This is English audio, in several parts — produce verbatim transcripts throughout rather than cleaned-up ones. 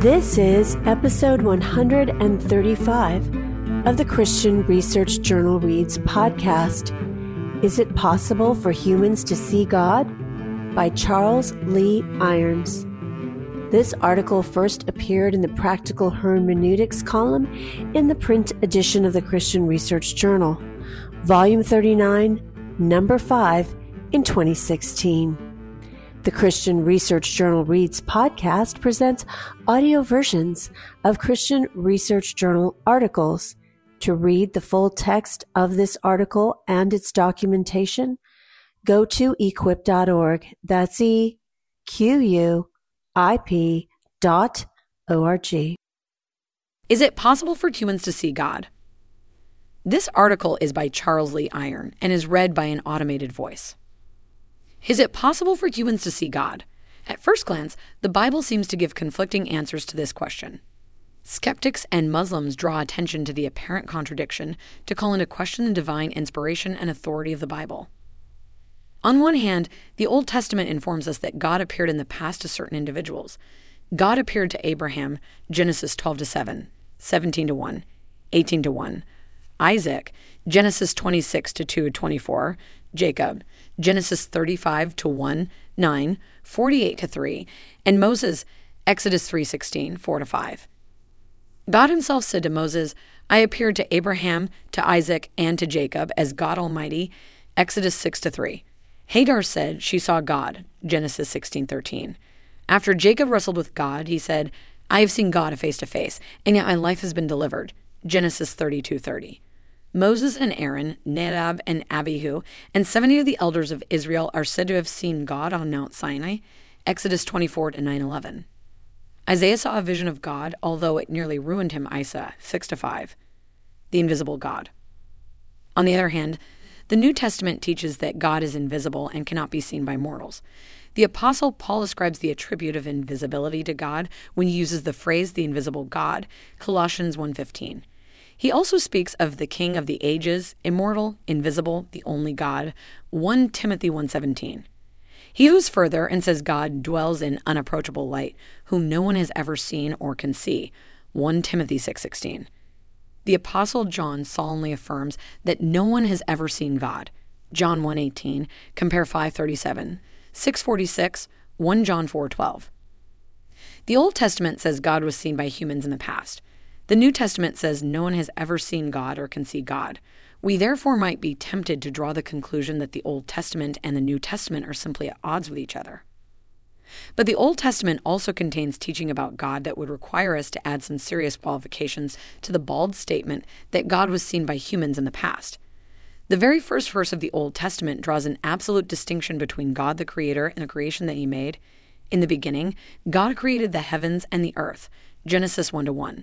This is episode one hundred thirty-five of the Christian Research Journal Reads podcast, Is It Possible for Humans to See God? By Charles Lee Irons. This article first appeared in the Practical Hermeneutics column in the print edition of the Christian Research Journal, volume thirty-nine, number five, in twenty sixteen. The Christian Research Journal Reads podcast presents audio versions of Christian Research Journal articles. To read the full text of this article and its documentation, go to equip dot org. That's E Q U I P dot O R G. Is it possible for humans to see God? This article is by Charles Lee Irons and is read by an automated voice. Is it possible for humans to see God? At first glance, the Bible seems to give conflicting answers to this question. Skeptics and Muslims draw attention to the apparent contradiction to call into question the divine inspiration and authority of the Bible. On one hand, the Old Testament informs us that God appeared in the past to certain individuals. God appeared to Abraham, Genesis twelve to seven, seventeen to one, eighteen to one. Isaac, Genesis twenty-six to two to twenty-four. Jacob, Genesis thirty-five to one, nine, forty-eight to three, and Moses, Exodus three sixteen, four to five. God himself said to Moses, I appeared to Abraham, to Isaac, and to Jacob as God Almighty, Exodus six to three. Hagar said she saw God, Genesis sixteen thirteen. After Jacob wrestled with God, he said, I have seen God face to face, and yet my life has been delivered, Genesis thirty-two thirty. Moses and Aaron, Nadab and Abihu, and seventy of the elders of Israel are said to have seen God on Mount Sinai, Exodus twenty-four to nine eleven. Isaiah saw a vision of God, although it nearly ruined him, Isaiah six to five. The invisible God. On the other hand, the New Testament teaches that God is invisible and cannot be seen by mortals. The Apostle Paul ascribes the attribute of invisibility to God when he uses the phrase the invisible God, Colossians one fifteen. He also speaks of the King of the ages, immortal, invisible, the only God, First Timothy one seventeen. He goes further and says God dwells in unapproachable light, whom no one has ever seen or can see, First Timothy six sixteen. The Apostle John solemnly affirms that no one has ever seen God, John one eighteen, compare five thirty-seven, six forty-six, First John four twelve. The Old Testament says God was seen by humans in the past. The New Testament says no one has ever seen God or can see God. We therefore might be tempted to draw the conclusion that the Old Testament and the New Testament are simply at odds with each other. But the Old Testament also contains teaching about God that would require us to add some serious qualifications to the bald statement that God was seen by humans in the past. The very first verse of the Old Testament draws an absolute distinction between God the Creator and the creation that he made. In the beginning, God created the heavens and the earth, Genesis one to one.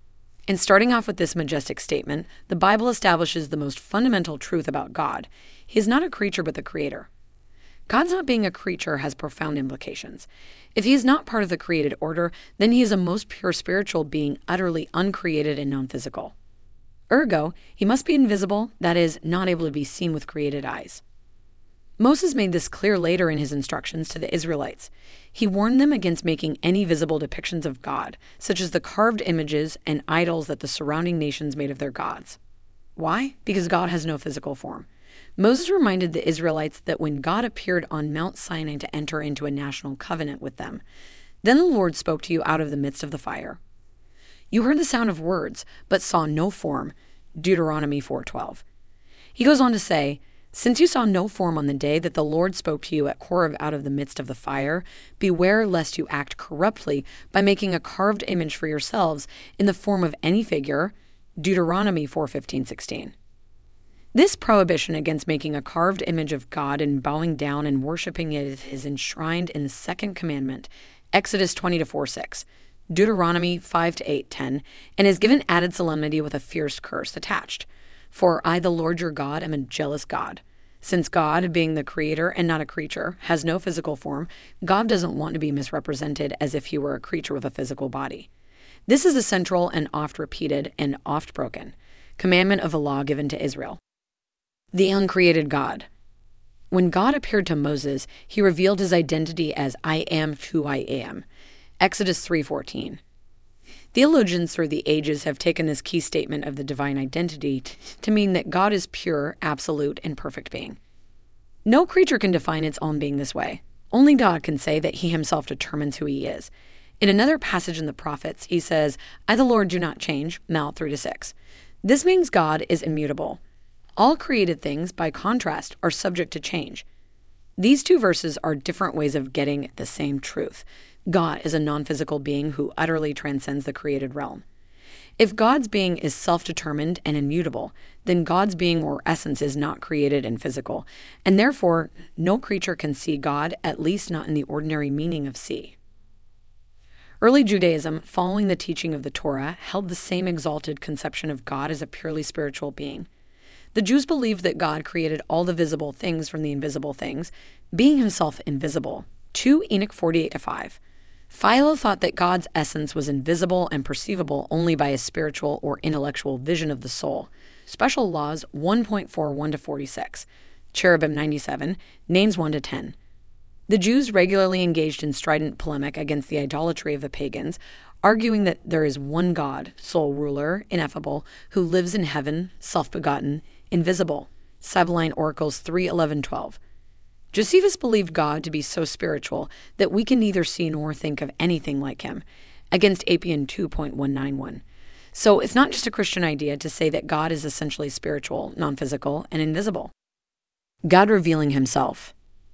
In starting off with this majestic statement, the Bible establishes the most fundamental truth about God. He is not a creature but the creator. God's not being a creature has profound implications. If he is not part of the created order, then he is a most pure spiritual being, utterly uncreated and non-physical. Ergo, he must be invisible, that is, not able to be seen with created eyes. Moses made this clear later in his instructions to the Israelites. He warned them against making any visible depictions of God, such as the carved images and idols that the surrounding nations made of their gods. Why? Because God has no physical form. Moses reminded the Israelites that when God appeared on Mount Sinai to enter into a national covenant with them, then the Lord spoke to you out of the midst of the fire. You heard the sound of words, but saw no form, Deuteronomy four twelve. He goes on to say, Since you saw no form on the day that the Lord spoke to you at Horeb out of the midst of the fire, beware lest you act corruptly by making a carved image for yourselves in the form of any figure, Deuteronomy four fifteen sixteen. This prohibition against making a carved image of God and bowing down and worshiping it is enshrined in the second commandment, Exodus twenty to four six, Deuteronomy five to eight ten, and is given added solemnity with a fierce curse attached. For I, the Lord your God, am a jealous God. Since God, being the creator and not a creature, has no physical form, God doesn't want to be misrepresented as if he were a creature with a physical body. This is a central and oft-repeated and oft-broken commandment of the law given to Israel. The uncreated God. When God appeared to Moses, he revealed his identity as I am who I am. Exodus three fourteen. Theologians through the ages have taken this key statement of the divine identity t- to mean that God is pure, absolute, and perfect being. No creature can define its own being this way. Only God can say that he himself determines who he is. In another passage in the prophets, he says, I, the Lord, do not change, Mal three to six. This means God is immutable. All created things, by contrast, are subject to change. These two verses are different ways of getting at the same truth. God is a non-physical being who utterly transcends the created realm. If God's being is self-determined and immutable, then God's being or essence is not created and physical, and therefore no creature can see God, at least not in the ordinary meaning of see. Early Judaism, following the teaching of the Torah, held the same exalted conception of God as a purely spiritual being. The Jews believed that God created all the visible things from the invisible things, being himself invisible. two Enoch forty-eight to five. Philo thought that God's essence was invisible and perceivable only by a spiritual or intellectual vision of the soul. Special Laws one point four one to forty-six. Cherubim ninety-seven, Names one to ten. The Jews regularly engaged in strident polemic against the idolatry of the pagans, arguing that there is one God, sole ruler, ineffable, who lives in heaven, self-begotten, invisible. Sibylline Oracles three eleven twelve. Josephus believed God to be so spiritual that we can neither see nor think of anything like him, against Appian two point one nine one. So it's not just a Christian idea to say that God is essentially spiritual, non-physical, and invisible. God revealing himself.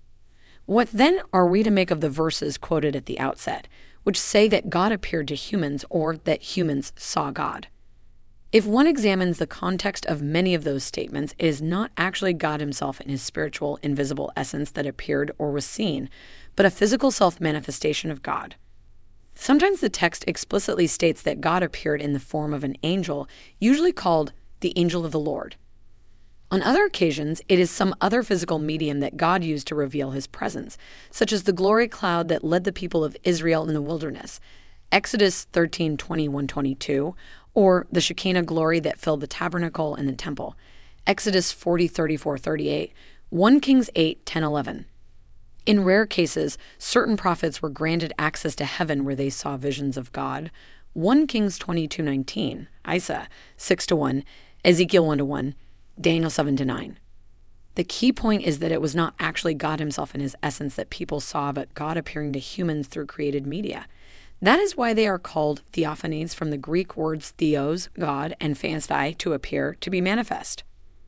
What then are we to make of the verses quoted at the outset, which say that God appeared to humans or that humans saw God? If one examines the context of many of those statements, it is not actually God himself in his spiritual, invisible essence that appeared or was seen, but a physical self-manifestation of God. Sometimes the text explicitly states that God appeared in the form of an angel, usually called the angel of the Lord. On other occasions, it is some other physical medium that God used to reveal his presence, such as the glory cloud that led the people of Israel in the wilderness, Exodus thirteen twenty-one to twenty-two, or the Shekinah glory that filled the tabernacle and the temple, Exodus forty thirty-four to thirty-eight, First Kings eight ten to eleven. In rare cases, certain prophets were granted access to heaven where they saw visions of God, First Kings twenty-two nineteen, Isaiah six to one, Ezekiel one to one, Daniel seven to nine. The key point is that it was not actually God himself in his essence that people saw, but God appearing to humans through created media. That is why they are called theophanies, from the Greek words theos, God, and phanstai, to appear, to be manifest.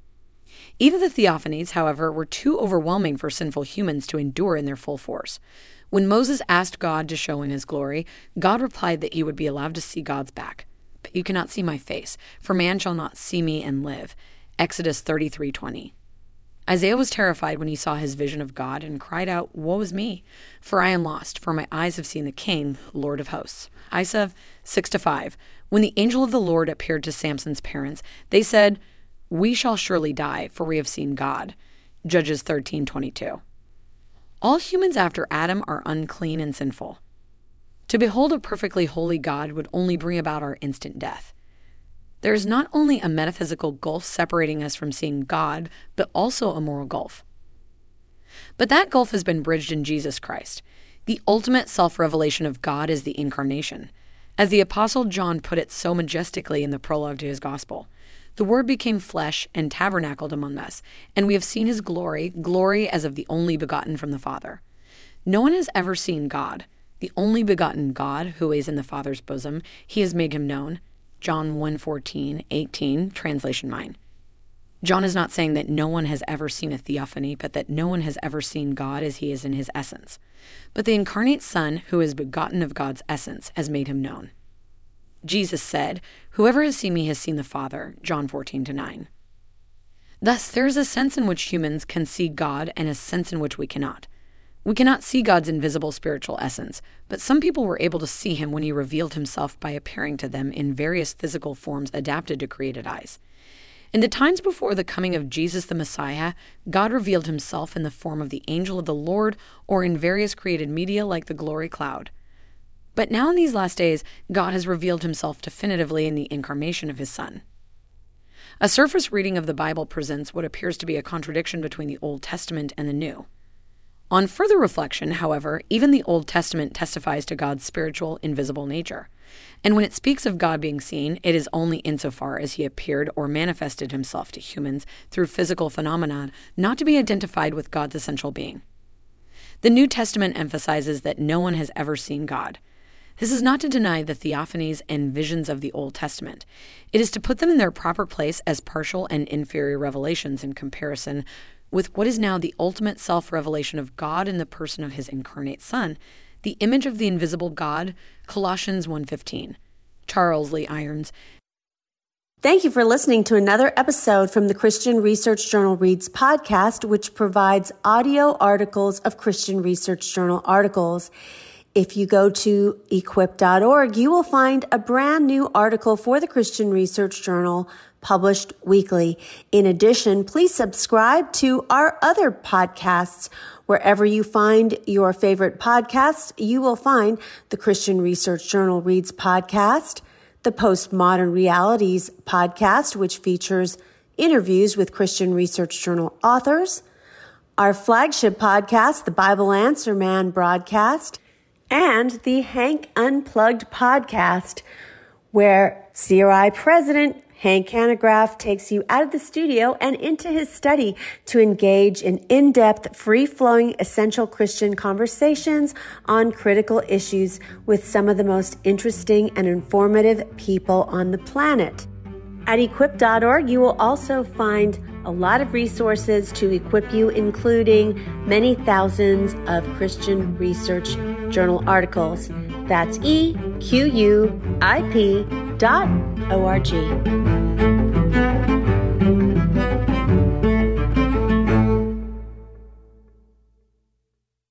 Even the theophanies, however, were too overwhelming for sinful humans to endure in their full force. When Moses asked God to show him his glory, God replied that he would be allowed to see God's back. But you cannot see my face, for man shall not see me and live. Exodus thirty-three twenty. Isaiah was terrified when he saw his vision of God and cried out, Woe is me, for I am lost, for my eyes have seen the King, Lord of hosts. Isaiah six to five. When the angel of the Lord appeared to Samson's parents, they said, We shall surely die, for we have seen God. Judges thirteen twenty-two. All humans after Adam are unclean and sinful. To behold a perfectly holy God would only bring about our instant death. There is not only a metaphysical gulf separating us from seeing God, but also a moral gulf. But that gulf has been bridged in Jesus Christ. The ultimate self-revelation of God is the incarnation. As the Apostle John put it so majestically in the prologue to his gospel, the Word became flesh and tabernacled among us, and we have seen his glory, glory as of the only begotten from the Father. No one has ever seen God. The only begotten God, who is in the Father's bosom, he has made him known. John one fourteen, eighteen, translation mine. John is not saying that no one has ever seen a theophany, but that no one has ever seen God as he is in his essence. But the incarnate Son, who is begotten of God's essence, has made him known. Jesus said, Whoever has seen me has seen the Father, John fourteen to nine. Thus, there is a sense in which humans can see God and a sense in which we cannot. We cannot see God's invisible spiritual essence, but some people were able to see him when he revealed himself by appearing to them in various physical forms adapted to created eyes. In the times before the coming of Jesus the Messiah, God revealed himself in the form of the angel of the Lord or in various created media like the glory cloud. But now in these last days, God has revealed himself definitively in the incarnation of his Son. A surface reading of the Bible presents what appears to be a contradiction between the Old Testament and the New. On further reflection, however, even the Old Testament testifies to God's spiritual, invisible nature. And when it speaks of God being seen, it is only insofar as he appeared or manifested himself to humans through physical phenomena, not to be identified with God's essential being. The New Testament emphasizes that no one has ever seen God. This is not to deny the theophanies and visions of the Old Testament. It is to put them in their proper place as partial and inferior revelations in comparison with what is now the ultimate self-revelation of God in the person of his incarnate Son, the image of the invisible God, Colossians one fifteen. Charles Lee Irons. Thank you for listening to another episode from the Christian Research Journal Reads podcast, which provides audio articles of Christian Research Journal articles. If you go to equip dot org, you will find a brand new article for the Christian Research Journal published weekly. In addition, please subscribe to our other podcasts. Wherever you find your favorite podcasts, you will find the Christian Research Journal Reads podcast, the Postmodern Realities podcast, which features interviews with Christian Research Journal authors, our flagship podcast, the Bible Answer Man broadcast, and the Hank Unplugged podcast, where C R I President Hank Hanegraaff takes you out of the studio and into his study to engage in in-depth, free-flowing, essential Christian conversations on critical issues with some of the most interesting and informative people on the planet. At equip dot org, you will also find a lot of resources to equip you, including many thousands of Christian Research Journal articles. That's E Q U I P dot O R G.